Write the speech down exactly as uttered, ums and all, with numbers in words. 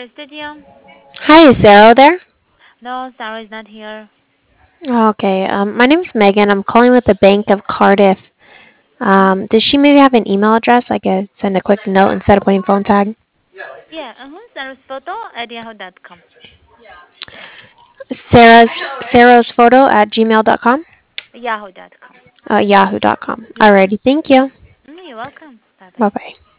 Sarah Studio. Hi, is Sarah there? No, Sarah is not here. Okay, um, my name is Megan. I'm calling with the Bank of Cardiff. Hmm? Um, does she maybe have an email address I could send a quick note instead of putting phone tag? Yeah, uh-huh. Sarah's photo at yahoo dot com. Sarah's Sarah's photo at gmail dot com? Yahoo dot com. Uh, yahoo dot com. Yeah. Alrighty, thank you. Mm, you're welcome. Bye bye. Bye bye.